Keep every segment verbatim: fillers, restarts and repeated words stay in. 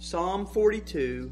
Psalm forty-two,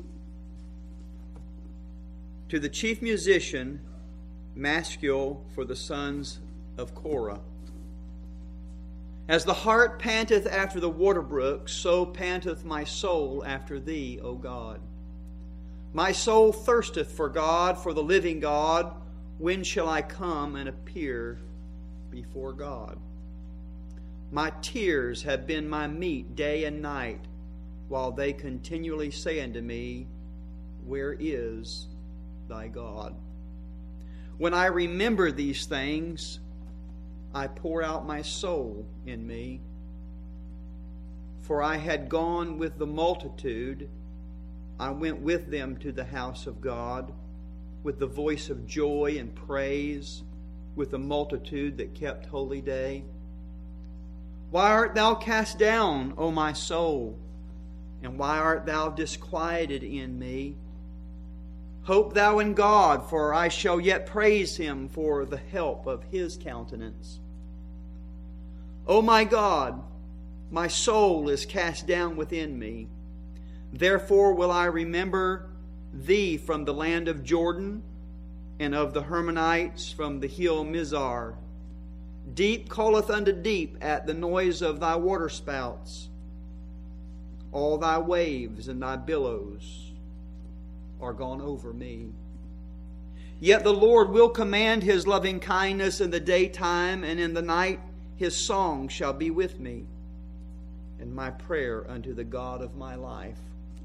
to the chief musician, Maschil, for the sons of Korah. As the hart panteth after the water brooks, so panteth my soul after Thee, O God. My soul thirsteth for God, for the living God. When shall I come and appear before God? My tears have been my meat day and night, while they continually say unto me, Where is thy God? When I remember these things, I pour out my soul in me. For I had gone with the multitude, I went with them to the house of God, with the voice of joy and praise, with the multitude that kept holy day. Why art thou cast down, O my soul? And why art thou disquieted in me? Hope thou in God, for I shall yet praise Him for the help of His countenance. O my God, my soul is cast down within me. Therefore will I remember Thee from the land of Jordan, and of the Hermonites from the hill Mizar. Deep calleth unto deep at the noise of Thy waterspouts. All Thy waves and Thy billows are gone over me. Yet the Lord will command His loving kindness in the daytime, and in the night His song shall be with me, and my prayer unto the God of my life.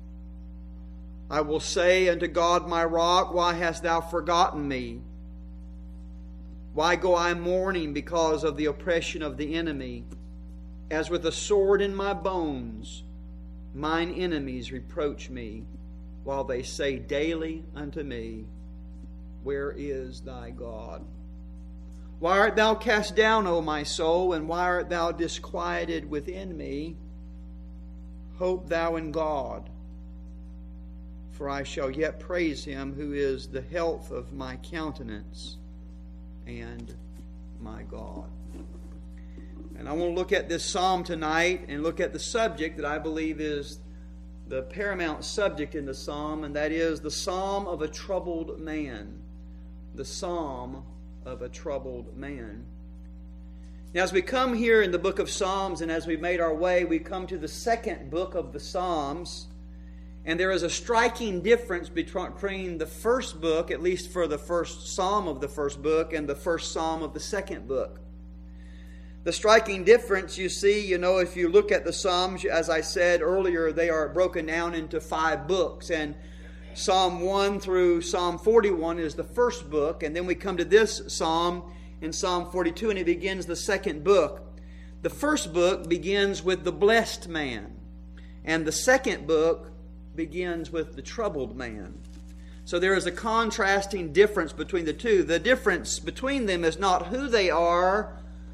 I will say unto God my rock, Why hast Thou forgotten me? Why go I mourning because of the oppression of the enemy? As with a sword in my bones, mine enemies reproach me, while they say daily unto me, Where is thy God? Why art thou cast down, O my soul, and why art thou disquieted within me? Hope thou in God, for I shall yet praise Him, who is the health of my countenance and my God. And I want to look at this psalm tonight and look at the subject that I believe is the paramount subject in the psalm, and that is the psalm of a troubled man. The psalm of a troubled man. Now, as we come here in the book of Psalms, and as we made our way, we come to the second book of the Psalms, and there is a striking difference between the first book, at least for the first psalm of the first book, and the first psalm of the second book. The striking difference, you see, you know, if you look at the Psalms, as I said earlier, they are broken down into five books. And Psalm one through Psalm forty-one is the first book. And then we come to this psalm in Psalm forty-two, and it begins the second book. The first book begins with the blessed man. And the second book begins with the troubled man. So there is a contrasting difference between the two. The difference between them is not who they are,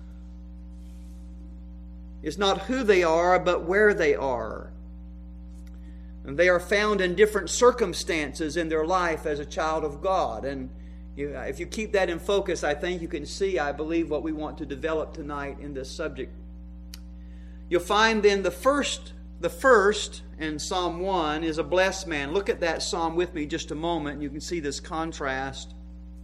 It's not who they are, but where they are. And they are found in different circumstances in their life as a child of God. And you, if you keep that in focus, I think you can see, I believe, what we want to develop tonight in this subject. You'll find then the first, the first in Psalm one is a blessed man. Look at that psalm with me just a moment, and you can see this contrast.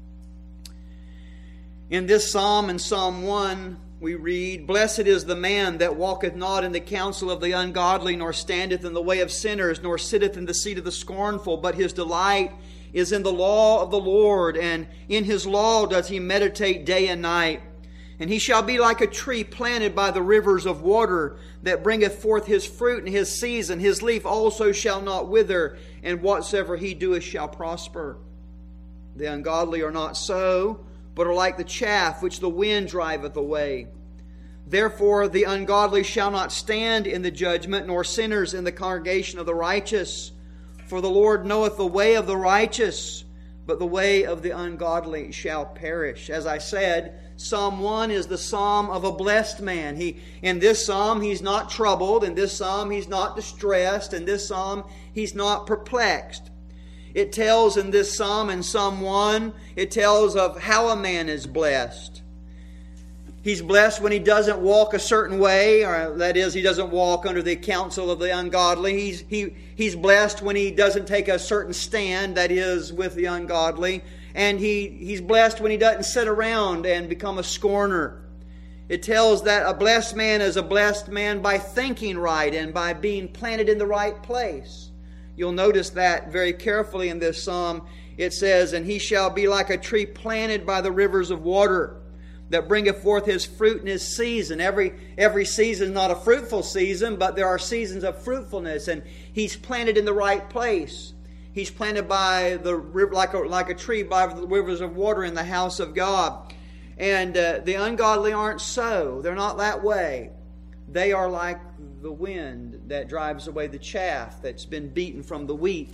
In this psalm, in Psalm one, we read, Blessed is the man that walketh not in the counsel of the ungodly, nor standeth in the way of sinners, nor sitteth in the seat of the scornful, but his delight is in the law of the Lord, and in His law does he meditate day and night. And he shall be like a tree planted by the rivers of water, that bringeth forth his fruit in his season. His leaf also shall not wither, and whatsoever he doeth shall prosper. The ungodly are not so, but are like the chaff which the wind driveth away. Therefore the ungodly shall not stand in the judgment, nor sinners in the congregation of the righteous. For the Lord knoweth the way of the righteous, but the way of the ungodly shall perish. As I said, Psalm one is the psalm of a blessed man. He, in this psalm, he's not troubled. In this psalm, he's not distressed. In this psalm, he's not perplexed. It tells in this psalm, in Psalm one, it tells of how a man is blessed. He's blessed when he doesn't walk a certain way, or that is, he doesn't walk under the counsel of the ungodly. He's, he, he's blessed when he doesn't take a certain stand, that is, with the ungodly. And he, he's blessed when he doesn't sit around and become a scorner. It tells that a blessed man is a blessed man by thinking right and by being planted in the right place. You'll notice that very carefully in this psalm. It says, "And he shall be like a tree planted by the rivers of water, that bringeth forth his fruit in his season." Every, every season is not a fruitful season, but there are seasons of fruitfulness. And he's planted in the right place. He's planted by the river, like a, like a tree by the rivers of water in the house of God. And uh, the ungodly aren't so. They're not that way. They are like the wind that drives away the chaff that's been beaten from the wheat.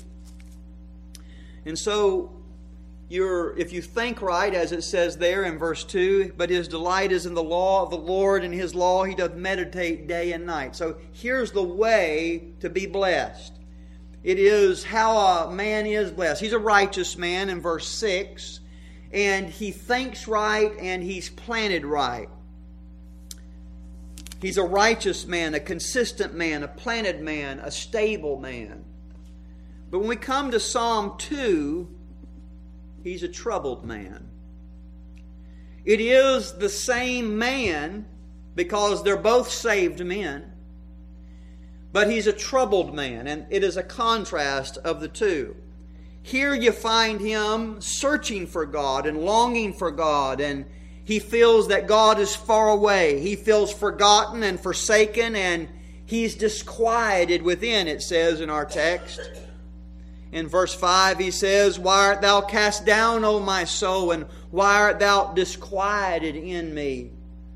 And so, You're, if you think right, as it says there in verse two, "But his delight is in the law of the Lord, and his law he doth meditate day and night." So here's the way to be blessed. It is how a man is blessed. He's a righteous man in verse six, and he thinks right and he's planted right. He's a righteous man, a consistent man, a planted man, a stable man. But when we come to Psalm two, he's a troubled man. It is the same man because they're both saved men, but he's a troubled man, and it is a contrast of the two. Here you find him searching for God and longing for God, and he feels that God is far away. He feels forgotten and forsaken, and he's disquieted within, it says in our text. In verse five he says, "Why art thou cast down, O my soul, and why art thou disquieted in me?"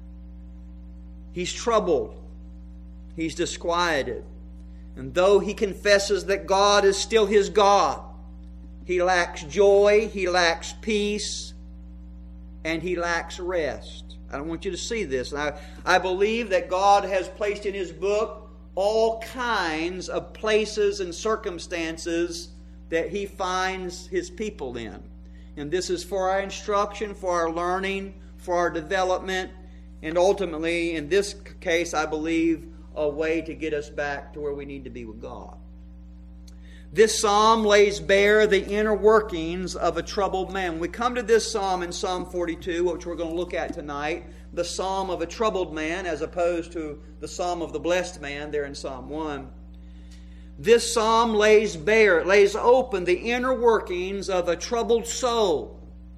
He's troubled. He's disquieted. And though he confesses that God is still his God, he lacks joy, he lacks peace, and he lacks rest. I don't want you to see this. I, I believe that God has placed in his book all kinds of places and circumstances that he finds his people in. And this is for our instruction, for our learning, for our development, and ultimately, in this case, I believe, a way to get us back to where we need to be with God. This psalm lays bare the inner workings of a troubled man. When we come to this psalm in Psalm forty-two, which we're going to look at tonight, the psalm of a troubled man as opposed to the psalm of the blessed man there in Psalm one. This psalm lays bare, it lays open the inner workings of a troubled soul.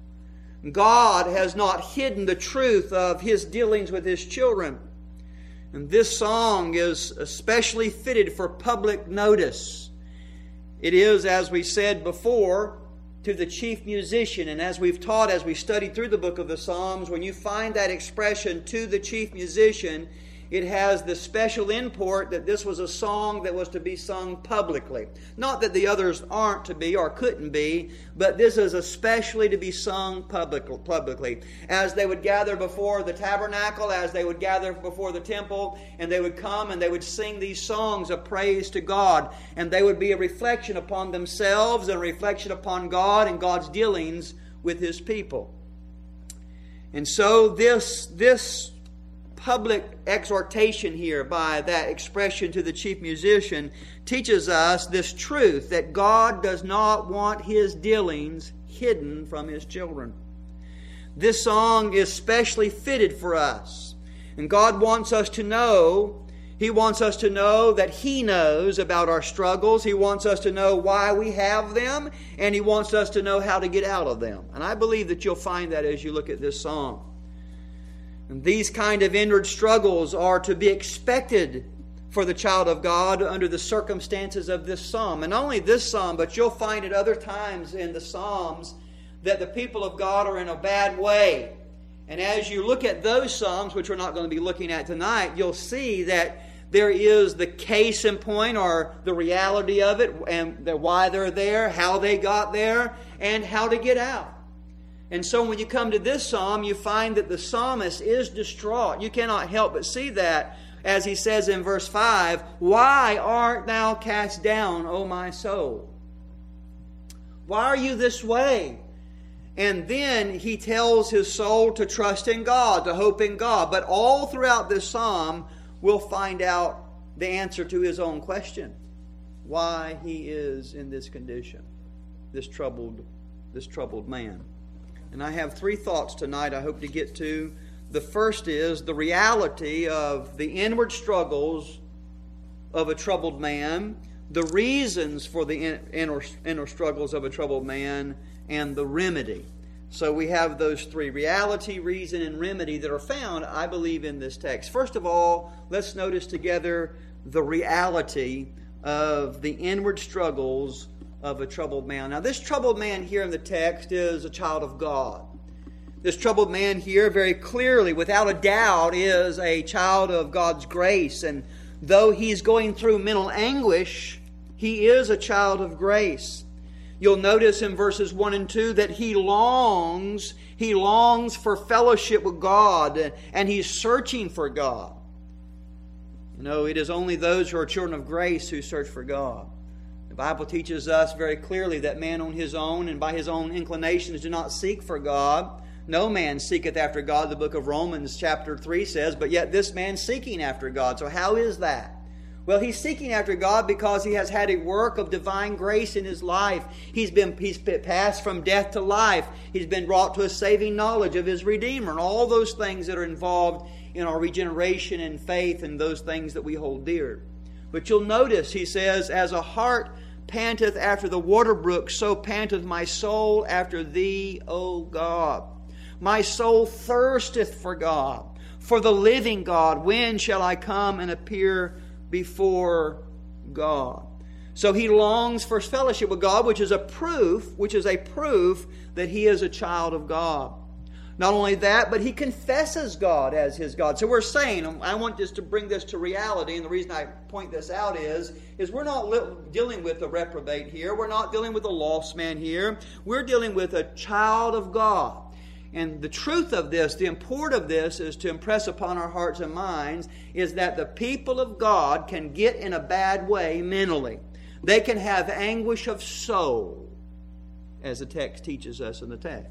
God has not hidden the truth of his dealings with his children. And this song is especially fitted for public notice. It is, as we said before, to the chief musician. And as we've taught, as we studied through the book of the Psalms, when you find that expression, "to the chief musician," it has the special import that this was a song that was to be sung publicly. Not that the others aren't to be or couldn't be, but this is especially to be sung public, publicly. As they would gather before the tabernacle, as they would gather before the temple, and they would come and they would sing these songs of praise to God. And they would be a reflection upon themselves and a reflection upon God and God's dealings with his people. And so this, this public exhortation here by that expression to the chief musician teaches us this truth, that God does not want his dealings hidden from his children. This song is specially fitted for us. And God wants us to know, He wants us to know that He knows about our struggles. He wants us to know why we have them, and He wants us to know how to get out of them. And I believe that you'll find that as you look at this song. And these kind of inward struggles are to be expected for the child of God under the circumstances of this psalm. And not only this psalm, but you'll find at other times in the Psalms that the people of God are in a bad way. And as you look at those psalms, which we're not going to be looking at tonight, you'll see that there is the case in point, or the reality of it, and the why they're there, how they got there, and how to get out. And so when you come to this psalm, you find that the psalmist is distraught. You cannot help but see that, as he says in verse five, "Why art thou cast down, O my soul?" Why are you this way? And then he tells his soul to trust in God, to hope in God. But all throughout this psalm, we'll find out the answer to his own question. Why he is in this condition, this troubled, this troubled man. And I have three thoughts tonight I hope to get to. The first is the reality of the inward struggles of a troubled man, the reasons for the inner, inner struggles of a troubled man, and the remedy. So we have those three: reality, reason, and remedy that are found, I believe, in this text. First of all, let's notice together the reality of the inward struggles of a troubled man. Now, this troubled man here in the text is a child of God. This troubled man here, very clearly, without a doubt, is a child of God's grace. And though he's going through mental anguish, he is a child of grace. You'll notice in verses one and two that he longs, he longs for fellowship with God, and he's searching for God. You know, it is only those who are children of grace who search for God. The Bible teaches us very clearly that man on his own and by his own inclinations do not seek for God. No man seeketh after God, the book of Romans chapter three says, but yet this man seeking after God. So how is that? Well, he's seeking after God because he has had a work of divine grace in his life. He's been he's been passed from death to life. He's been brought to a saving knowledge of his Redeemer, and all those things that are involved in our regeneration and faith and those things that we hold dear. But you'll notice, he says, as a hart panteth after the water brook, so panteth my soul after thee, O God. My soul thirsteth for God, for the living God. When shall I come and appear before God? So he longs for fellowship with God, which is a proof, which is a proof that he is a child of God. Not only that, but he confesses God as his God. So we're saying, I want just to bring this to reality, and the reason I point this out is, is we're not li- dealing with a reprobate here. We're not dealing with a lost man here. We're dealing with a child of God. And the truth of this, the import of this is to impress upon our hearts and minds is that the people of God can get in a bad way mentally. They can have anguish of soul, as the text teaches us in the text.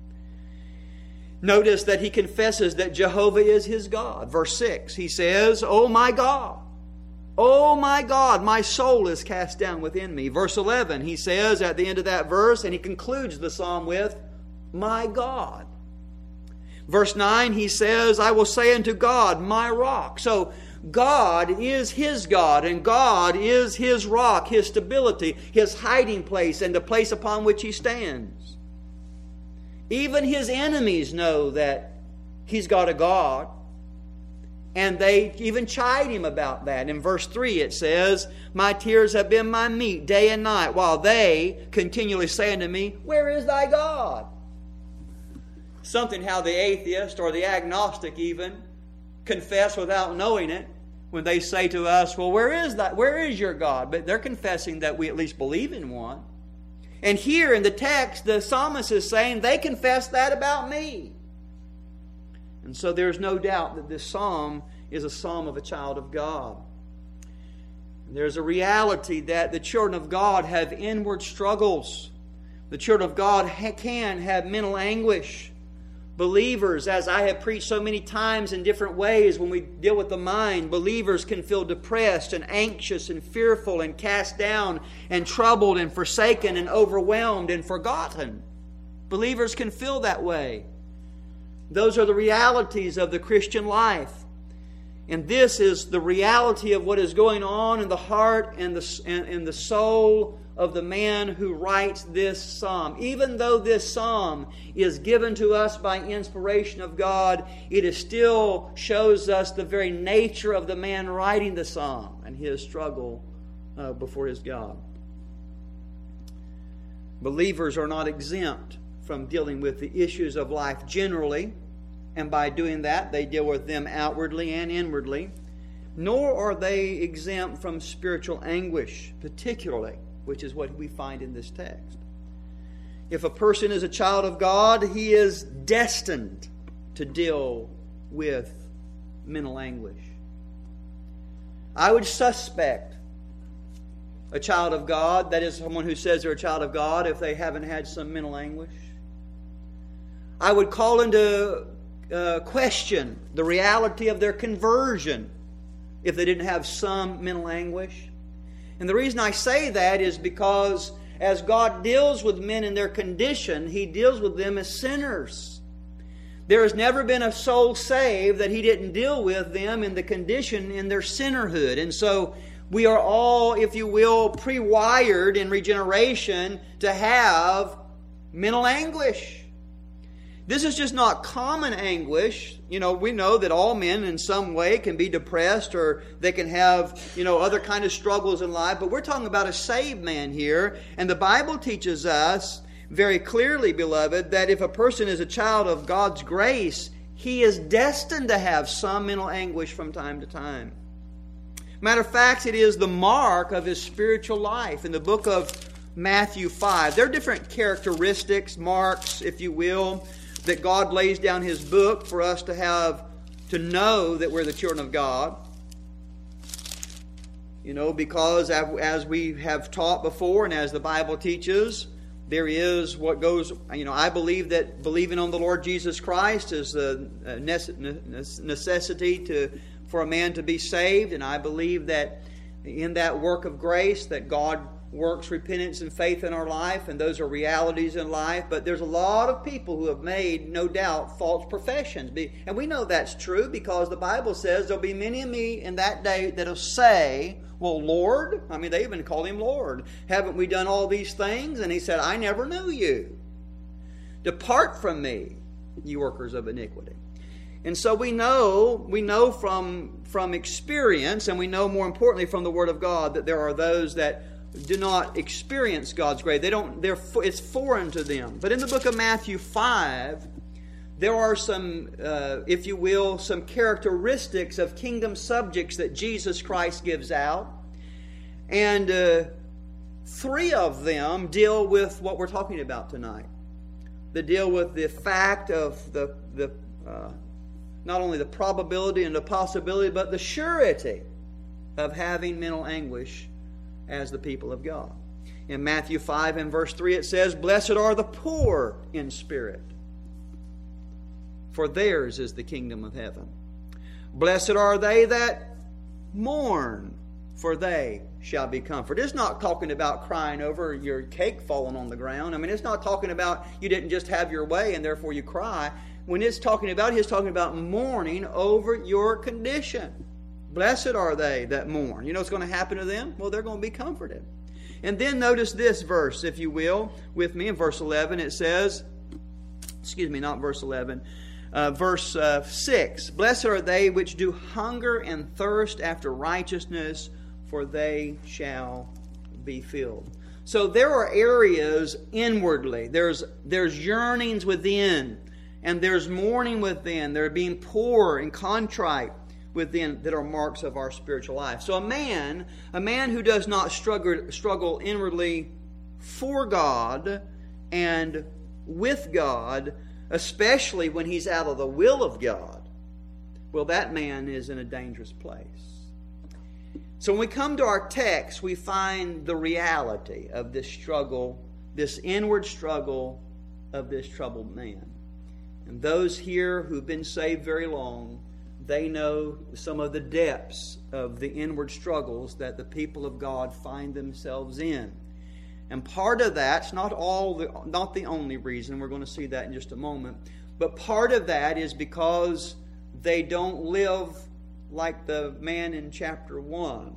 Notice that he confesses that Jehovah is his God. Verse six, he says, "O my God, O my God, my soul is cast down within me." Verse eleven, he says at the end of that verse, and he concludes the psalm with, "My God." Verse nine, he says, "I will say unto God, my rock." So God is his God, and God is his rock, his stability, his hiding place, and the place upon which he stands. Even his enemies know that he's got a God, and they even chide him about that. In verse three it says, "My tears have been my meat day and night, while they continually say unto me, Where is thy God?" Something how the atheist or the agnostic even confess without knowing it when they say to us, "Well, where is that? Where is your God?" But they're confessing that we at least believe in one. And here in the text, the psalmist is saying, they confess that about me. And so there's no doubt that this psalm is a psalm of a child of God. And there's a reality that the children of God have inward struggles. The children of God ha- can have mental anguish. Believers, as I have preached so many times in different ways when we deal with the mind, believers can feel depressed and anxious and fearful and cast down and troubled and forsaken and overwhelmed and forgotten. Believers can feel that way. Those are the realities of the Christian life. And this is the reality of what is going on in the heart and the, and, and the soul of the man who writes this psalm. Even though this psalm is given to us by inspiration of God, it is still shows us the very nature of the man writing the psalm and his struggle uh, before his God. Believers are not exempt from dealing with the issues of life generally, and by doing that they deal with them outwardly and inwardly. Nor are they exempt from spiritual anguish, particularly, which is what we find in this text. If a person is a child of God, he is destined to deal with mental anguish. I would suspect a child of God, that is someone who says they're a child of God, if they haven't had some mental anguish. I would call into uh, question the reality of their conversion if they didn't have some mental anguish. And the reason I say that is because as God deals with men in their condition, He deals with them as sinners. There has never been a soul saved that He didn't deal with them in the condition in their sinnerhood. And so we are all, if you will, pre-wired in regeneration to have mental anguish. This is just not common anguish. You know, we know that all men in some way can be depressed or they can have, you know, other kind of struggles in life. But we're talking about a saved man here. And the Bible teaches us very clearly, beloved, that if a person is a child of God's grace, he is destined to have some mental anguish from time to time. Matter of fact, it is the mark of his spiritual life. In the book of Matthew five, there are different characteristics, marks, if you will, that God lays down His book for us to have, to know that we're the children of God. You know, because as we have taught before and as the Bible teaches, there is what goes, you know, I believe that believing on the Lord Jesus Christ is a necessity to for a man to be saved. And I believe that in that work of grace that God works repentance and faith in our life, and those are realities in life. But there's a lot of people who have made, no doubt, false professions. And we know that's true because the Bible says there'll be many of me in that day that'll say, well, Lord, I mean, they even call Him Lord. Haven't we done all these things? And He said, I never knew you. Depart from me, you workers of iniquity. And so we know, we know from, from experience, and we know more importantly from the Word of God, that there are those that do not experience God's grace. They don't. They're. It's foreign to them. But in the book of Matthew five, there are some, uh, if you will, some characteristics of kingdom subjects that Jesus Christ gives out, and uh, three of them deal with what we're talking about tonight. They deal with the fact of the the uh, not only the probability and the possibility, but the surety of having mental anguish as the people of God. In Matthew five and verse three it says, blessed are the poor in spirit, for theirs is the kingdom of heaven. Blessed are they that mourn, for they shall be comforted. It's not talking about crying over your cake falling on the ground. I mean, it's not talking about you didn't just have your way and therefore you cry. When it's talking about, it's talking about mourning over your condition. Blessed are they that mourn. You know what's going to happen to them? Well, they're going to be comforted. And then notice this verse, if you will, with me in verse eleven. It says, excuse me, not verse eleven, uh, verse uh, six. Blessed are they which do hunger and thirst after righteousness, for they shall be filled. So there are areas inwardly. There's, there's yearnings within, and there's mourning within. They're being poor and contrite within that are marks of our spiritual life. So a man, a man who does not struggle, struggle inwardly for God and with God, especially when he's out of the will of God, well, that man is in a dangerous place. So when we come to our text, we find the reality of this struggle, this inward struggle of this troubled man. And those here who've been saved very long, they know some of the depths of the inward struggles that the people of God find themselves in. And part of that's not all the, not the only reason. We're going to see that in just a moment. But part of that is because they don't live like the man in chapter one.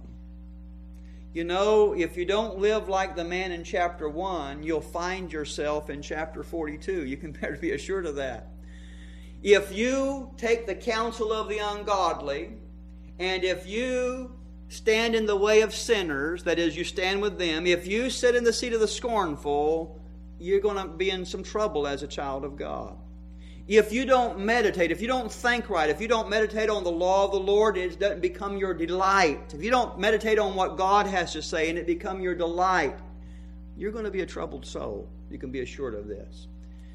You know, if you don't live like the man in chapter one, you'll find yourself in chapter forty-two. You can better be assured of that. If you take the counsel of the ungodly, and if you stand in the way of sinners, that is, you stand with them, if you sit in the seat of the scornful, you're going to be in some trouble as a child of God. If you don't meditate, if you don't think right, if you don't meditate on the law of the Lord, it doesn't become your delight. If you don't meditate on what God has to say and it become your delight, you're going to be a troubled soul. You can be assured of this.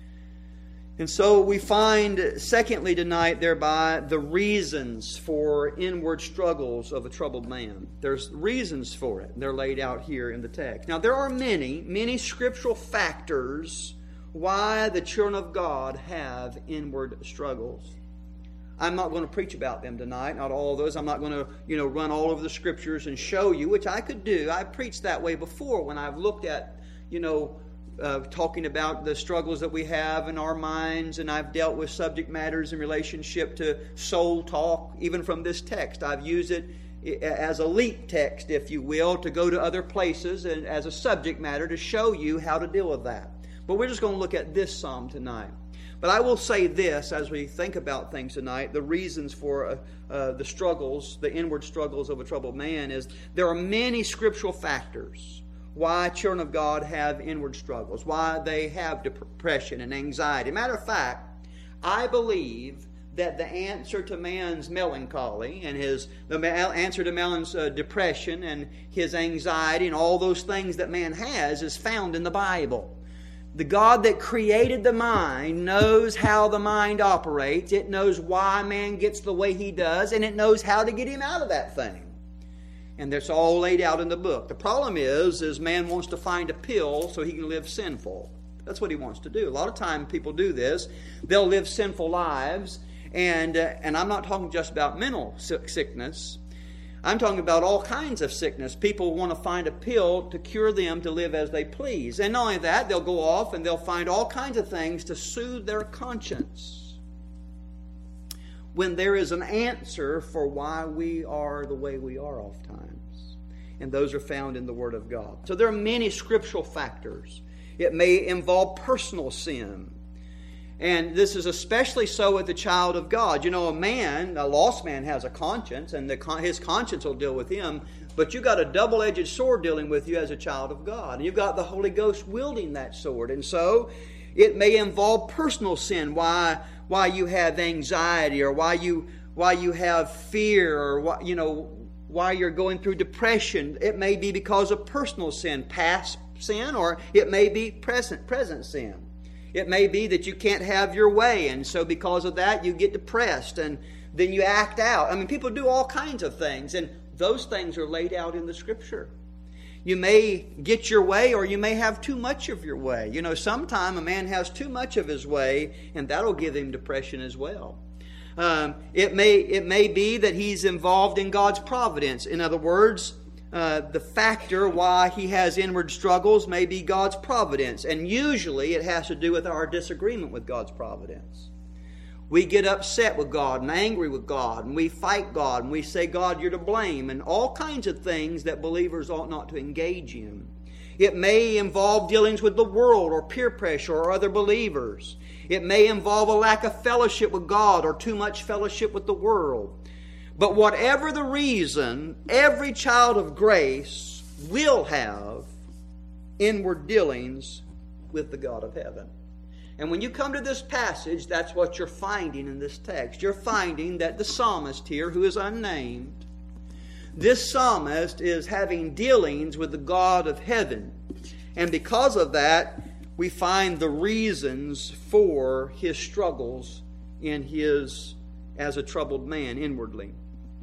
And so we find, secondly tonight, thereby, the reasons for inward struggles of a troubled man. There's reasons for it. They're laid out here in the text. Now, there are many, many scriptural factors why the children of God have inward struggles. I'm not going to preach about them tonight, not all of those. I'm not going to, you know, run all over the Scriptures and show you, which I could do. I preached that way before when I've looked at, you know, uh, talking about the struggles that we have in our minds, and I've dealt with subject matters in relationship to soul talk, even from this text. I've used it as a leap text, if you will, to go to other places and as a subject matter to show you how to deal with that. But we're just going to look at this psalm tonight. But I will say this as we think about things tonight, the reasons for uh, uh, the struggles, the inward struggles of a troubled man, is there are many scriptural factors why children of God have inward struggles, why they have depression and anxiety. Matter of fact, I believe that the answer to man's melancholy and his the answer to man's uh, depression and his anxiety and all those things that man has is found in the Bible. The God that created the mind knows how the mind operates. It knows why man gets the way he does, and it knows how to get him out of that thing. And that's all laid out in the book. The problem is, is man wants to find a pill so he can live sinful. That's what he wants to do. A lot of time people do this. They'll live sinful lives, and uh, and I'm not talking just about mental sickness. I'm talking about all kinds of sickness. People want to find a pill to cure them to live as they please. And not only that, they'll go off and they'll find all kinds of things to soothe their conscience, when there is an answer for why we are the way we are oftentimes. And those are found in the Word of God. So there are many scriptural factors. It may involve personal sin. And this is especially so with the child of God. You know, a man, a lost man, has a conscience, and the, his conscience will deal with him. But you've got a double-edged sword dealing with you as a child of God. And you've got the Holy Ghost wielding that sword. And so it may involve personal sin, why why you have anxiety, or why you why you have fear, or why, you know, why you're going through depression. It may be because of personal sin, past sin, or it may be present present sin. It may be that you can't have your way, and so because of that you get depressed and then you act out. I mean, people do all kinds of things, and those things are laid out in the Scripture. You may get your way, or you may have too much of your way. You know, sometime a man has too much of his way, and that'll give him depression as well. Um, it may it may be that he's involved in God's providence. In other words, Uh, the factor why he has inward struggles may be God's providence. And usually it has to do with our disagreement with God's providence. We get upset with God and angry with God, and we fight God, and we say, God, you're to blame, and all kinds of things that believers ought not to engage in. It may involve dealings with the world or peer pressure or other believers. It may involve a lack of fellowship with God or too much fellowship with the world. But whatever the reason, every child of grace will have inward dealings with the God of heaven. And when you come to this passage, that's what you're finding in this text. You're finding that the psalmist here, who is unnamed, this psalmist is having dealings with the God of heaven. And because of that, we find the reasons for his struggles in his, as a troubled man inwardly.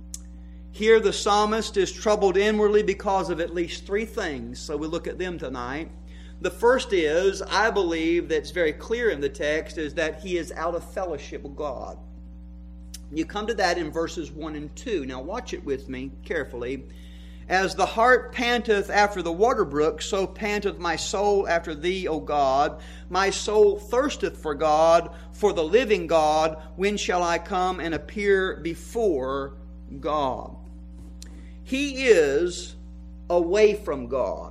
Here the psalmist is troubled inwardly because of at least three things. So we'll look at them tonight. The first is, I believe that's very clear in the text, is that he is out of fellowship with God. You come to that in verses one and two. Now watch it with me carefully. As the hart panteth after the water brook, so panteth my soul after thee, O God. My soul thirsteth for God, for the living God. When shall I come and appear before God? He is away from God,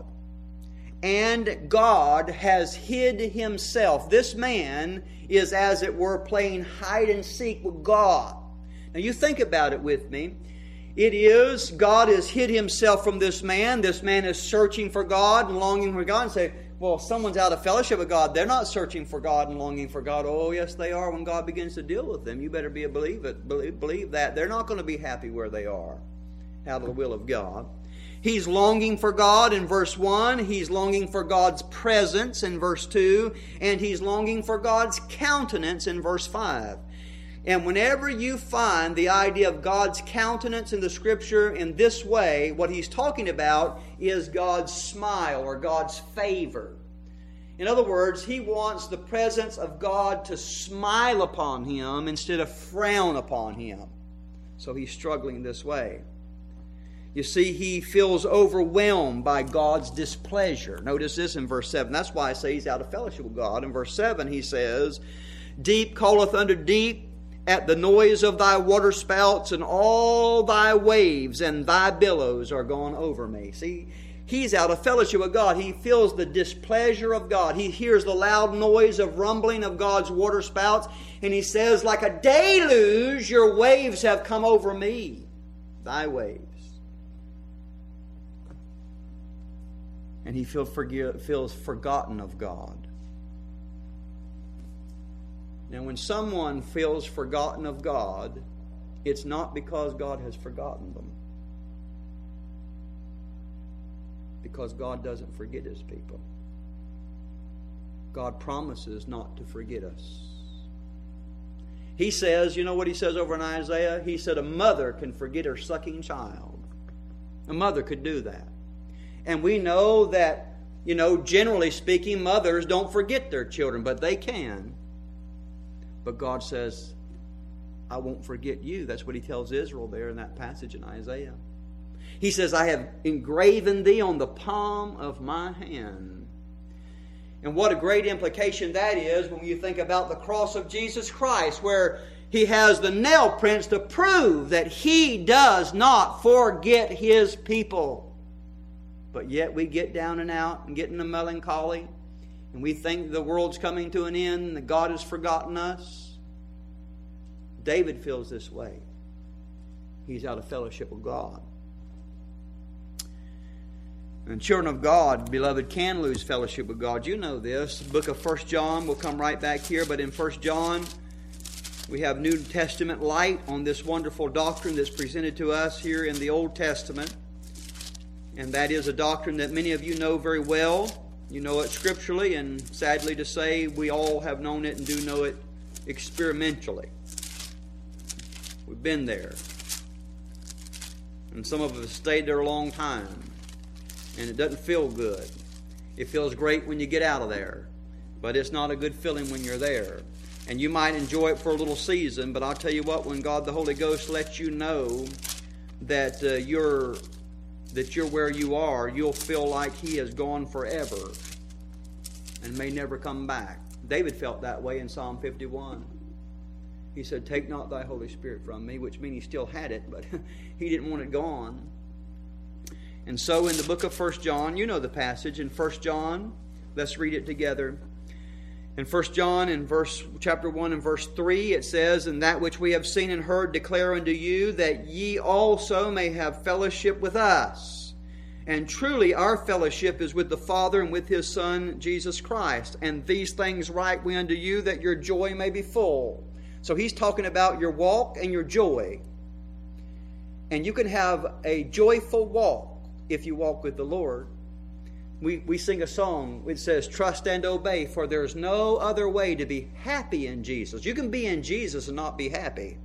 and God has hid himself. This man is, as it were, playing hide and seek with God. Now you think about it with me. It is, God has hid himself from this man. This man is searching for God and longing for God, and say, well, someone's out of fellowship with God. They're not searching for God and longing for God. Oh, yes, they are when God begins to deal with them. You better be a believe it, believe, believe that. They're not going to be happy where they are, out of the will of God. He's longing for God in verse one. He's longing for God's presence in verse two. And he's longing for God's countenance in verse five. And whenever you find the idea of God's countenance in the Scripture in this way, what he's talking about is God's smile or God's favor. In other words, he wants the presence of God to smile upon him instead of frown upon him. So he's struggling this way. You see, he feels overwhelmed by God's displeasure. Notice this in verse seven. That's why I say he's out of fellowship with God. In verse seven he says, "Deep calleth unto deep at the noise of thy waterspouts, and all thy waves and thy billows are gone over me." See, he's out of fellowship with God. He feels the displeasure of God. He hears the loud noise of rumbling of God's waterspouts, and he says, "Like a deluge, your waves have come over me." Thy waves. And he feel, forget, feels forgotten of God. Now, when someone feels forgotten of God, it's not because God has forgotten them. Because God doesn't forget His people. God promises not to forget us. He says, you know what He says over in Isaiah? He said a mother can forget her sucking child. A mother could do that. And we know that, you know, generally speaking, mothers don't forget their children, but they can. But God says, I won't forget you. That's what He tells Israel there in that passage in Isaiah. He says, I have engraven thee on the palm of my hand. And what a great implication that is when you think about the cross of Jesus Christ, where He has the nail prints to prove that He does not forget His people. But yet we get down and out and get in a melancholy, and we think the world's coming to an end and that God has forgotten us. David feels this way. He's out of fellowship with God. And children of God, beloved, can lose fellowship with God. You know this. The book of First John, we'll come right back here, but in First John, we have New Testament light on this wonderful doctrine that's presented to us here in the Old Testament. And that is a doctrine that many of you know very well. You know it scripturally, and sadly to say, we all have known it and do know it experimentally. We've been there. And some of us stayed there a long time. And it doesn't feel good. It feels great when you get out of there. But it's not a good feeling when you're there. And you might enjoy it for a little season, but I'll tell you what, when God the Holy Ghost lets you know that uh, you're that you're where you are, you'll feel like He has gone forever and may never come back. David felt that way in Psalm fifty-one. He said, "Take not thy Holy Spirit from me," which means he still had it, but he didn't want it gone. And so in the book of First John, you know the passage in First John. Let's read it together. In First John, in verse chapter one and verse three, it says, "And that which we have seen and heard declare unto you, that ye also may have fellowship with us. And truly our fellowship is with the Father and with His Son, Jesus Christ. And these things write we unto you, that your joy may be full." So he's talking about your walk and your joy. And you can have a joyful walk if you walk with the Lord. We, we sing a song which says, "Trust and obey, for there is no other way to be happy in Jesus." You can be in Jesus and not be happy.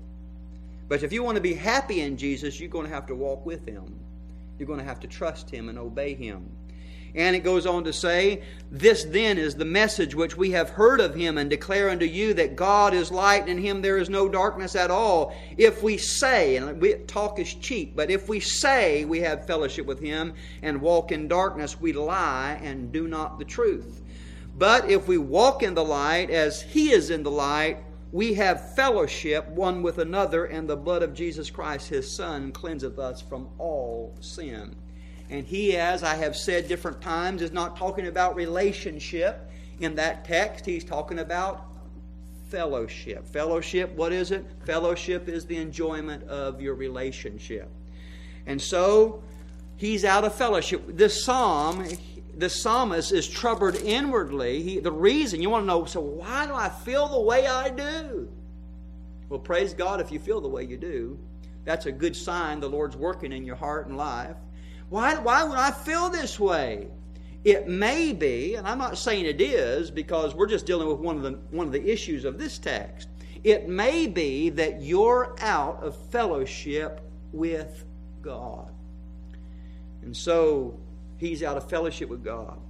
But if you want to be happy in Jesus, you're going to have to walk with Him. You're going to have to trust Him and obey Him. And it goes on to say, "This then is the message which we have heard of Him, and declare unto you, that God is light, and in Him there is no darkness at all. If we say," and we, talk is cheap, "but if we say we have fellowship with Him and walk in darkness, we lie and do not the truth. But if we walk in the light as He is in the light, we have fellowship one with another, and the blood of Jesus Christ, His Son, cleanseth us from all sin." And He, as I have said different times, is not talking about relationship. In that text, He's talking about fellowship. Fellowship, what is it? Fellowship is the enjoyment of your relationship. And so, he's out of fellowship. This psalm, the psalmist is troubled inwardly. He, the reason, you want to know, so why do I feel the way I do? Well, praise God if you feel the way you do. That's a good sign the Lord's working in your heart and life. Why, why would I feel this way? It may be, and I'm not saying it is, because we're just dealing with one of the one of the issues of this text. It may be that you're out of fellowship with God. And so, he's out of fellowship with God.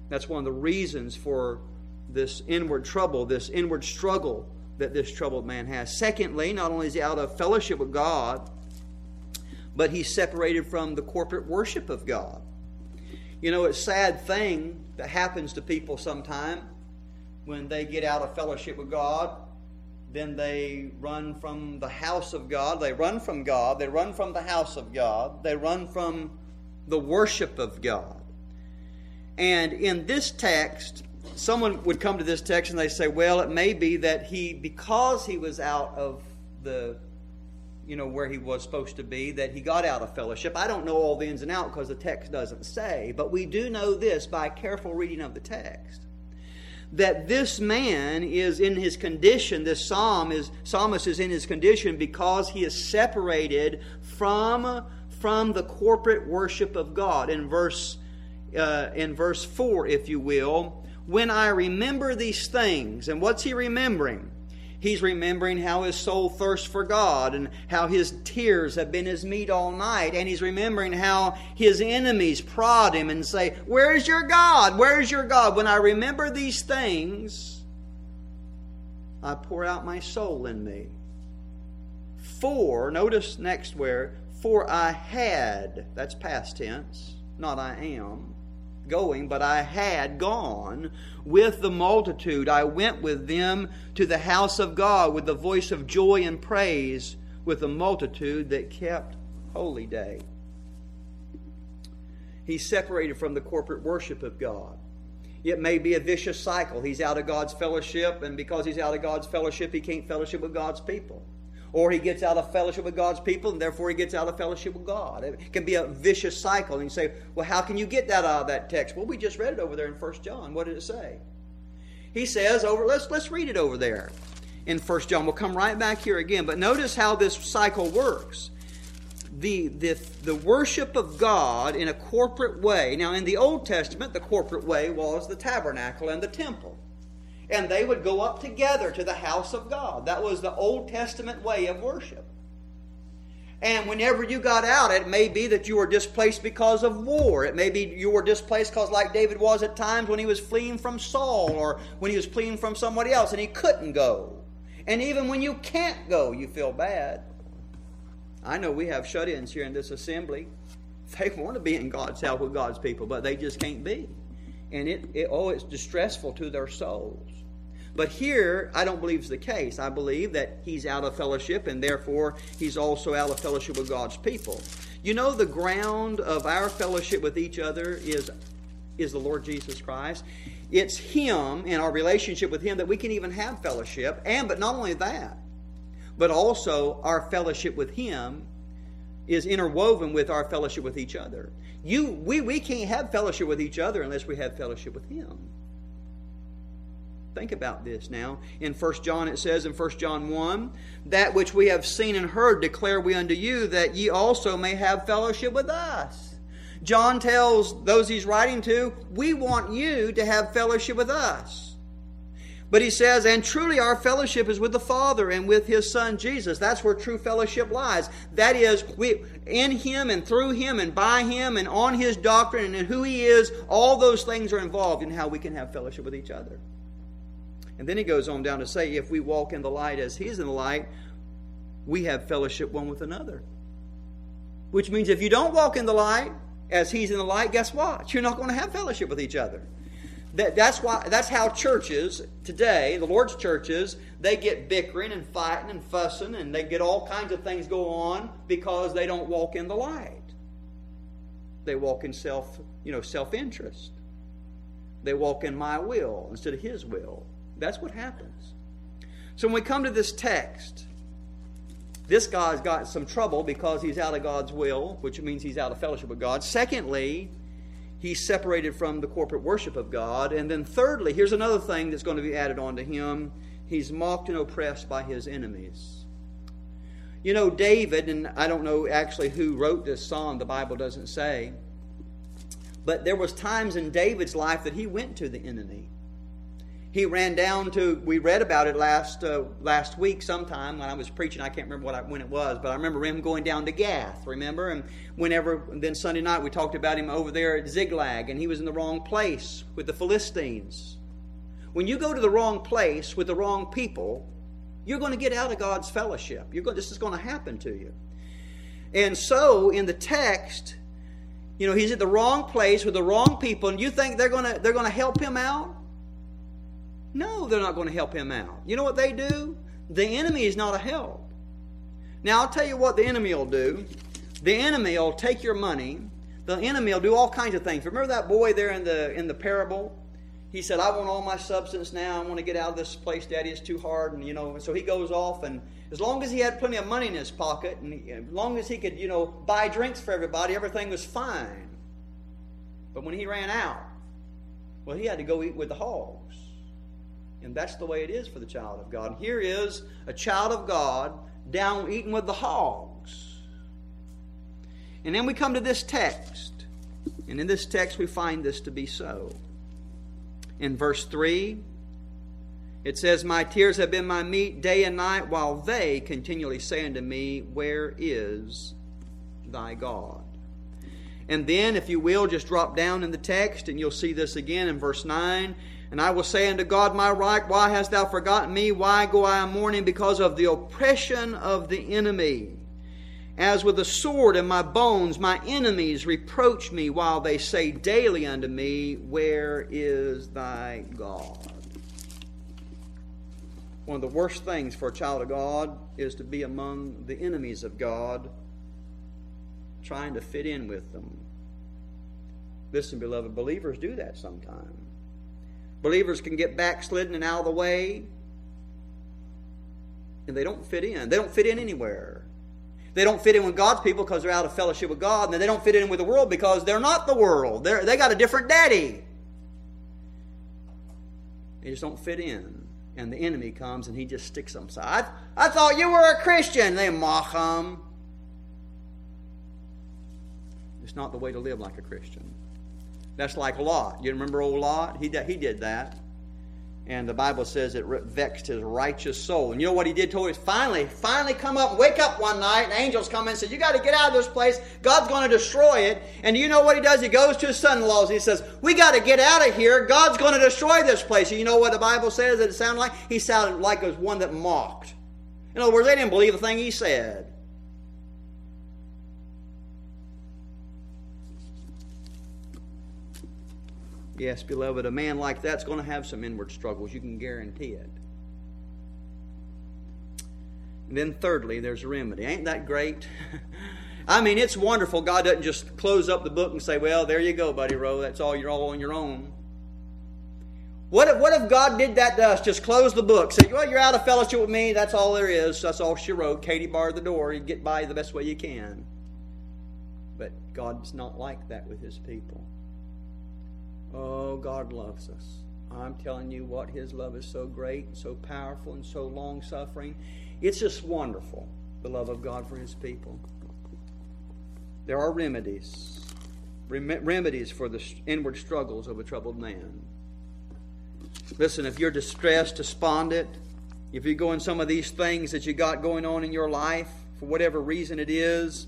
That's one of the reasons for this inward trouble, this inward struggle that this troubled man has. Secondly, not only is he out of fellowship with God, but he's separated from the corporate worship of God. You know, it's a sad thing that happens to people sometime when they get out of fellowship with God. Then they run from the house of God. They run from God. They run from the house of God. They run from the worship of God. And in this text, someone would come to this text and they say, well, it may be that he, because he was out of the, you know, where he was supposed to be, that he got out of fellowship. I don't know all the ins and outs because the text doesn't say. But we do know this by careful reading of the text, that this man is in his condition, this psalm is, psalmist is in his condition because he is separated from, from the corporate worship of God. In verse, uh, in verse four, if you will, when I remember these things, and what's he remembering? He's remembering how his soul thirsts for God and how his tears have been his meat all night. And he's remembering how his enemies prod him and say, where's your God? Where's your God? When I remember these things, I pour out my soul in me. For, notice next where, for I had, that's past tense, not I am, going, but I had gone with the multitude. I went with them to the house of God with the voice of joy and praise, with the multitude that kept holy day. He's separated from the corporate worship of God. It may be a vicious cycle. He's out of God's fellowship, and because he's out of God's fellowship, he can't fellowship with God's people. Or he gets out of fellowship with God's people, and therefore he gets out of fellowship with God. It can be a vicious cycle. And you say, well, how can you get that out of that text? Well, we just read it over there in First John. What did it say? He says, over. let's, let's read it over there in First John. We'll come right back here again. But notice how this cycle works. The, the, the worship of God in a corporate way. Now, in the Old Testament, the corporate way was the tabernacle and the temple. And they would go up together to the house of God. That was the Old Testament way of worship. And whenever you got out, it may be that you were displaced because of war. It may be you were displaced because, like David was at times when he was fleeing from Saul, or when he was fleeing from somebody else and he couldn't go. And even when you can't go, you feel bad. I know we have shut-ins here in this assembly. They want to be in God's house with God's people, but they just can't be. And it, it oh, it's distressful to their souls. But here, I don't believe it's the case. I believe that he's out of fellowship, and therefore he's also out of fellowship with God's people. You know, the ground of our fellowship with each other is, is the Lord Jesus Christ. It's Him and our relationship with Him that we can even have fellowship. And but not only that, but also our fellowship with Him is interwoven with our fellowship with each other. You, we, we can't have fellowship with each other unless we have fellowship with Him. Think about this now. In First John it says in First John one, that which we have seen and heard declare we unto you, that ye also may have fellowship with us. John tells those he's writing to, we want you to have fellowship with us. But he says, and truly our fellowship is with the Father and with His Son Jesus. That's where true fellowship lies. That is, we in Him and through Him and by Him and on His doctrine and in who He is, all those things are involved in how we can have fellowship with each other. And then he goes on down to say, if we walk in the light as He's in the light, we have fellowship one with another. Which means if you don't walk in the light as He's in the light, guess what? You're not going to have fellowship with each other. That, that's why. That's how churches today, the Lord's churches, they get bickering and fighting and fussing, and they get all kinds of things go on because they don't walk in the light. They walk in self, you know, self-interest. They walk in my will instead of His will. That's what happens. So when we come to this text, this guy's got some trouble because he's out of God's will, which means he's out of fellowship with God. Secondly, he's separated from the corporate worship of God. And then thirdly, here's another thing that's going to be added on to him. He's mocked and oppressed by his enemies. You know, David, and I don't know actually who wrote this psalm, the Bible doesn't say, but there was times in David's life that he went to the enemy. He ran down to, we read about it last uh, last week sometime when I was preaching. I can't remember what I, when it was, but I remember him going down to Gath, remember? And whenever, then Sunday night we talked about him over there at Ziklag, and he was in the wrong place with the Philistines. When you go to the wrong place with the wrong people, you're going to get out of God's fellowship. You're going, this is going to happen to you. And so, in the text, you know, he's at the wrong place with the wrong people, and you think they're going to they're going to help him out? No, they're not going to help him out. You know what they do? The enemy is not a help. Now, I'll tell you what the enemy will do. The enemy will take your money. The enemy will do all kinds of things. Remember that boy there in the in the parable? He said, I want all my substance now. I want to get out of this place, Daddy. It's too hard. And, you know, so he goes off, and as long as he had plenty of money in his pocket, and he, as long as he could, you know, buy drinks for everybody, everything was fine. But when he ran out, well, he had to go eat with the hogs. And that's the way it is for the child of God. And here is a child of God down eating with the hogs. And then we come to this text. And in this text we find this to be so. In verse three, it says, My tears have been my meat day and night, while they continually say unto me, Where is thy God? And then, if you will, just drop down in the text, and you'll see this again in verse nine. And I will say unto God my right, Why hast thou forgotten me? Why go I mourning? Because of the oppression of the enemy. As with a sword in my bones, my enemies reproach me, while they say daily unto me, Where is thy God? One of the worst things for a child of God is to be among the enemies of God, trying to fit in with them. Listen, beloved, believers do that sometimes. Believers can get backslidden and out of the way, and they don't fit in. They don't fit in anywhere. They don't fit in with God's people because they're out of fellowship with God, and then they don't fit in with the world because they're not the world. They're, they got a different daddy. They just don't fit in. And the enemy comes and he just sticks them aside. I, I thought you were a Christian. They mock them. It's not the way to live like a Christian. That's like Lot. You remember old Lot? He did, he did that. And the Bible says it vexed his righteous soul. And you know what he did to him? Finally, finally come up, wake up one night, and angels come in and say, you got to get out of this place. God's going to destroy it. And you know what he does? He goes to his son-in-laws and he says, we got to get out of here. God's going to destroy this place. And you know what the Bible says that it sounded like? He sounded like it was one that mocked. In other words, they didn't believe the thing he said. Yes, beloved, a man like that's going to have some inward struggles. You can guarantee it. And then thirdly, there's a remedy. Ain't that great? I mean, it's wonderful. God doesn't just close up the book and say, well, there you go, buddy Rowe. That's all. You're all on your own. What if, what if God did that to us? Just close the book. Say, well, you're out of fellowship with me. That's all there is. That's all she wrote. Katie barred the door. You get by the best way you can. But God's not like that with His people. Oh, God loves us. I'm telling you what, His love is so great, and so powerful, and so long-suffering. It's just wonderful, the love of God for His people. There are remedies. Rem- remedies for the inward struggles of a troubled man. Listen, if you're distressed, despondent, if you're going some of these things that you got going on in your life, for whatever reason it is,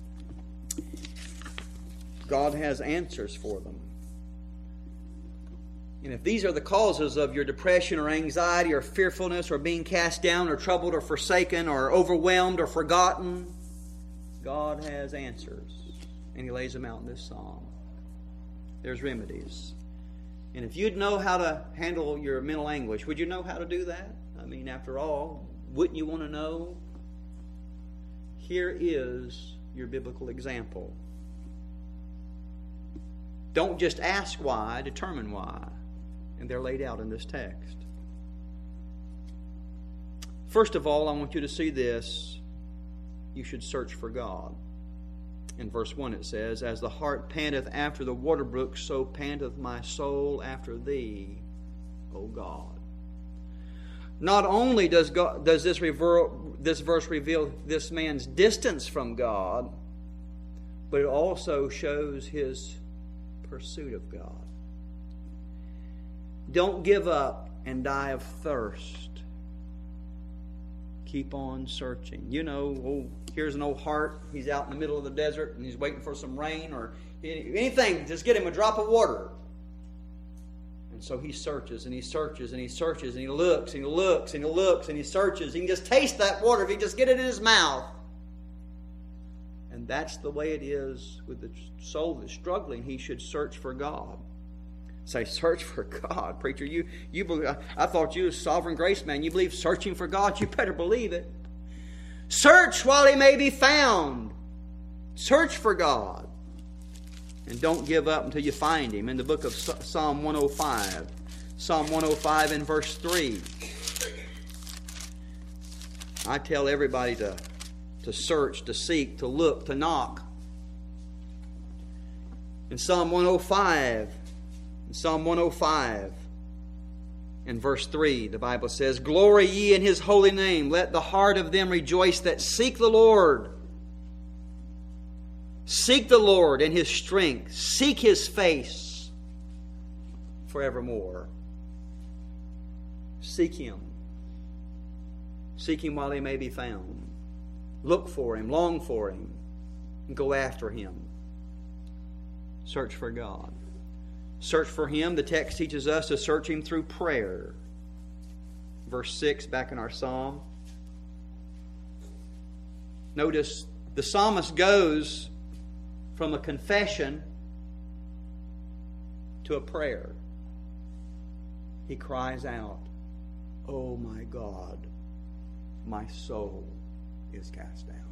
God has answers for them. And if these are the causes of your depression or anxiety or fearfulness or being cast down or troubled or forsaken or overwhelmed or forgotten, God has answers. And He lays them out in this psalm. There's remedies. And if you'd know how to handle your mental anguish, would you know how to do that? I mean, after all, wouldn't you want to know? Here is your biblical example. Don't just ask why, determine why. And they're laid out in this text. First of all, I want you to see this. You should search for God. In verse one it says, As the hart panteth after the water brook, so panteth my soul after Thee, O God. Not only does, God, does this, rever, this verse reveal this man's distance from God, but it also shows his pursuit of God. Don't give up and die of thirst. Keep on searching. You know, oh, here's an old heart. He's out in the middle of the desert and he's waiting for some rain or anything. Just get him a drop of water. And so he searches and he searches and he searches and he looks and he looks and he looks and he searches. He can just taste that water if he just get it in his mouth. And that's the way it is with the soul that's struggling. He should search for God. Say, search for God. Preacher, you, you believe, I, I thought you was sovereign grace man. You believe searching for God? You better believe it. Search while he may be found. Search for God. And don't give up until you find him. In the book of Psalm one oh five. Psalm one oh five and verse three. I tell everybody to, to search, to seek, to look, to knock. In Psalm one oh five, in Psalm one oh five, in verse three, the Bible says, Glory ye in his holy name. Let the heart of them rejoice that seek the Lord. Seek the Lord in his strength. Seek his face forevermore. Seek him. Seek him while he may be found. Look for him, long for him, and go after him. Search for God. Search for him. The text teaches us to search him through prayer. Verse six, back in our psalm. Notice the psalmist goes from a confession to a prayer. He cries out, "Oh my God, my soul is cast down."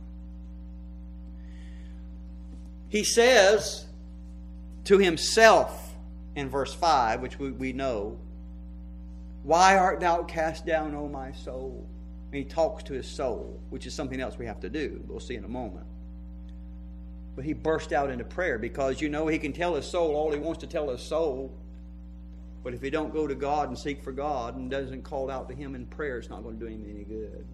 He says to himself in verse five, which we, we know, "Why art thou cast down, O my soul?" And he talks to his soul, which is something else we have to do. We'll see in a moment. But he burst out into prayer because, you know, he can tell his soul all he wants to tell his soul. But if he don't go to God and seek for God and doesn't call out to him in prayer, it's not going to do him any good.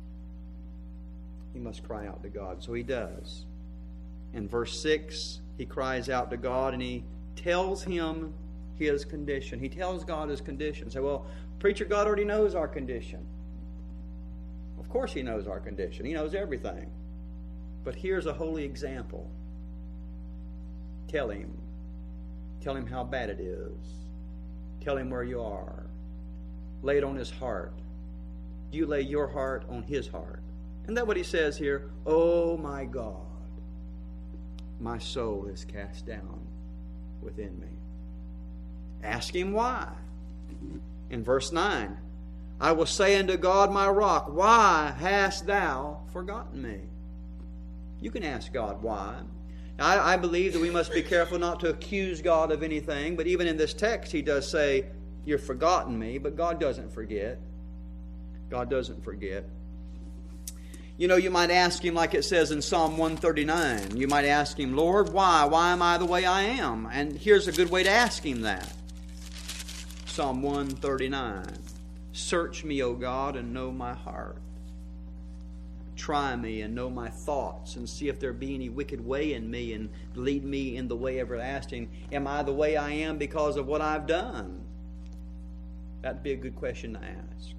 He must cry out to God. So he does. In verse six, he cries out to God and he tells him his condition. He tells God his condition. Say, well, preacher, God already knows our condition. Of course he knows our condition. He knows everything. But here's a holy example. Tell him. Tell him how bad it is. Tell him where you are. Lay it on his heart. You lay your heart on his heart. And that's what he says here. "Oh my God, my soul is cast down within me." Ask him why. In verse nine, "I will say unto God my rock, why hast thou forgotten me?" You can ask God why. Now, I, I believe that we must be careful not to accuse God of anything, but even in this text he does say, "You've forgotten me," but God doesn't forget. God doesn't forget. You know, you might ask him like it says in Psalm one thirty-nine. You might ask him, "Lord, why? Why am I the way I am?" And here's a good way to ask him that. Psalm one thirty-nine. "Search me, O God, and know my heart. Try me and know my thoughts, and see if there be any wicked way in me, and lead me in the way everlasting." Am I the way I am because of what I've done? That'd be a good question to ask.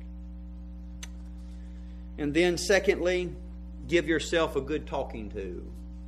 And then secondly, give yourself a good talking to.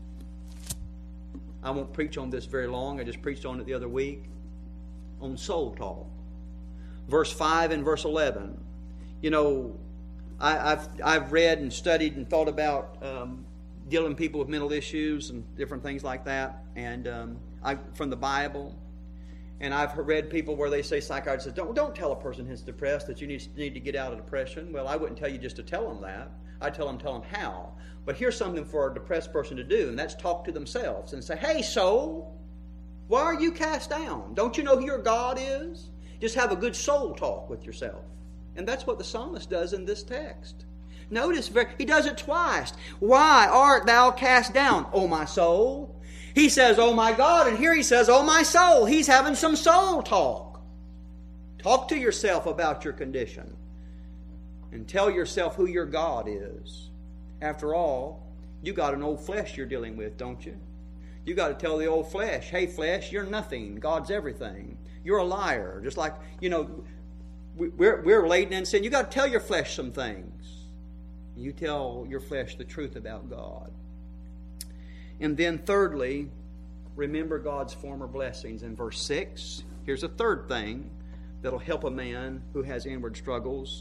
I won't preach on this very long. I just preached on it the other week. On soul talk. Verse five and verse eleven. You know, I, I've I've read and studied and thought about um, dealing with people with mental issues and different things like that, and um, I from the Bible. And I've read people where they say, psychiatrists say, don't don't tell a person who's depressed that you need need to get out of depression. Well, I wouldn't tell you just to tell them that. I tell them tell them how. But here's something for a depressed person to do, and that's talk to themselves and say, "Hey, soul, why are you cast down? Don't you know who your God is?" Just have a good soul talk with yourself. And that's what the psalmist does in this text. Notice, he does it twice. "Why art thou cast down, O my soul?" He says, "Oh my God," and here he says, "Oh my soul." He's having some soul talk. Talk to yourself about your condition. And tell yourself who your God is. After all, you got an old flesh you're dealing with, don't you? You got to tell the old flesh, "Hey flesh, you're nothing. God's everything. You're a liar." Just like, you know, we're, we're laden in sin. You've got to tell your flesh some things. You tell your flesh the truth about God. And then thirdly, remember God's former blessings. In verse six, here's a third thing that'll help a man who has inward struggles.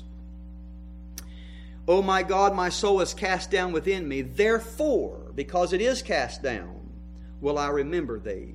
O my God, my soul is cast down within me. Therefore, because it is cast down, will I remember thee.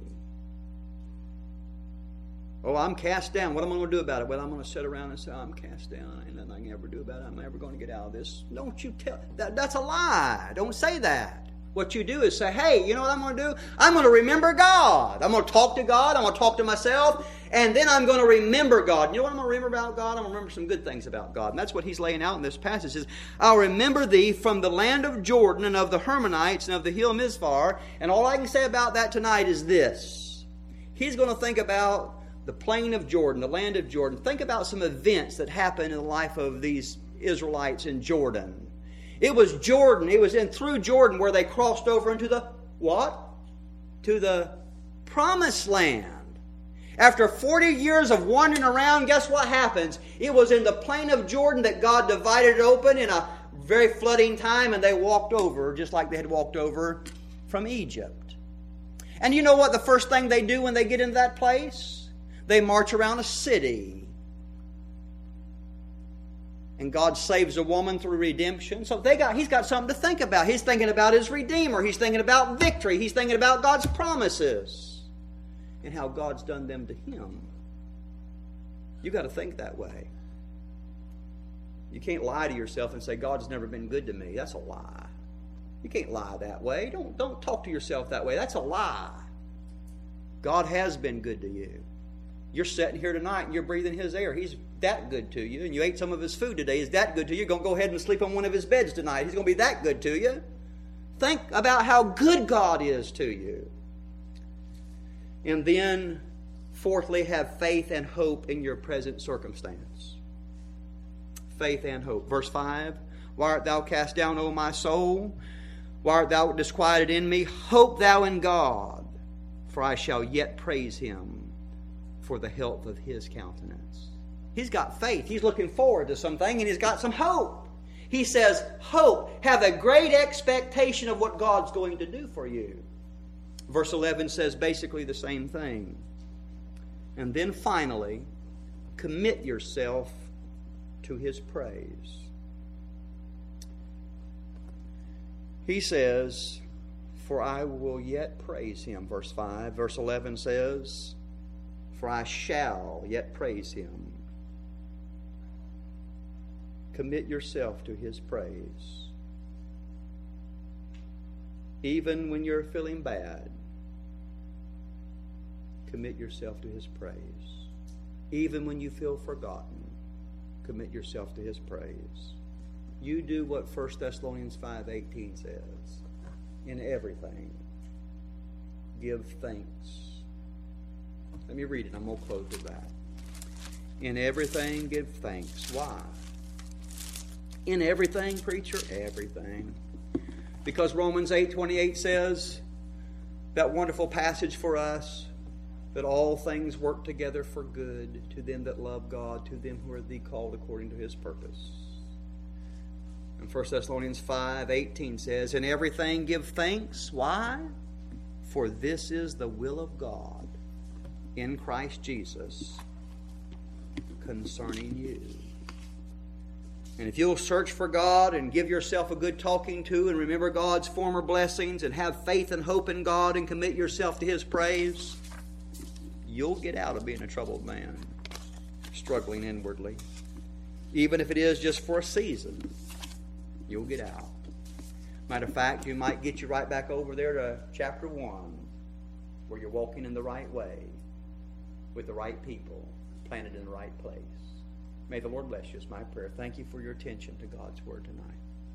Oh, I'm cast down. What am I going to do about it? Well, I'm going to sit around and say, I'm cast down. Ain't nothing I can ever do about it. I'm never going to get out of this. Don't you tell. That, that's a lie. Don't say that. What you do is say, hey, you know what I'm going to do? I'm going to remember God. I'm going to talk to God. I'm going to talk to myself. And then I'm going to remember God. You know what I'm going to remember about God? I'm going to remember some good things about God. And that's what he's laying out in this passage. Is I'll remember thee from the land of Jordan and of the Hermonites and of the hill Mizpar. And all I can say about that tonight is this. He's going to think about the plain of Jordan, the land of Jordan. Think about some events that happened in the life of these Israelites in Jordan. It was Jordan. It was in through Jordan where they crossed over into the what? To the promised land. After forty years of wandering around, guess what happens? It was in the plain of Jordan that God divided it open in a very flooding time, and they walked over just like they had walked over from Egypt. And you know what the first thing they do when they get into that place? They march around a city. And God saves a woman through redemption. So they got, he's got something to think about. He's thinking about his Redeemer. He's thinking about victory. He's thinking about God's promises and how God's done them to him. You've got to think that way. You can't lie to yourself and say, God's never been good to me. That's a lie. You can't lie that way. Don't, don't talk to yourself that way. That's a lie. God has been good to you. You're sitting here tonight and you're breathing his air. He's that good to you. And you ate some of his food today. He's that good to you. You're going to go ahead and sleep on one of his beds tonight. He's going to be that good to you. Think about how good God is to you. And then, fourthly, have faith and hope in your present circumstance. Faith and hope. Verse five, why art thou cast down, O my soul? Why art thou disquieted in me? Hope thou in God, for I shall yet praise him for the health of his countenance. He's got faith. He's looking forward to something, and he's got some hope. He says, hope. Have a great expectation of what God's going to do for you. Verse eleven says basically the same thing. And then finally, commit yourself to his praise. He says, for I will yet praise him. Verse five. Verse eleven says, for I shall yet praise him. Commit yourself to his praise. Even when you're feeling bad, commit yourself to his praise. Even when you feel forgotten, commit yourself to his praise. You do what First Thessalonians five eighteen says. In everything, give thanks. Let me read it. I'm going to close with that. In everything, give thanks. Why? In everything, preacher? Everything. Because Romans eight twenty-eight says, that wonderful passage for us, that all things work together for good to them that love God, to them who are the called according to his purpose. And First Thessalonians five eighteen says, in everything give thanks. Why? For this is the will of God in Christ Jesus concerning you. And if you'll search for God and give yourself a good talking to and remember God's former blessings and have faith and hope in God and commit yourself to his praise, you'll get out of being a troubled man, struggling inwardly. Even if it is just for a season, you'll get out. Matter of fact, you might get you right back over there to chapter one, where you're walking in the right way, with the right people, planted in the right place. May the Lord bless you is my prayer. Thank you for your attention to God's word tonight.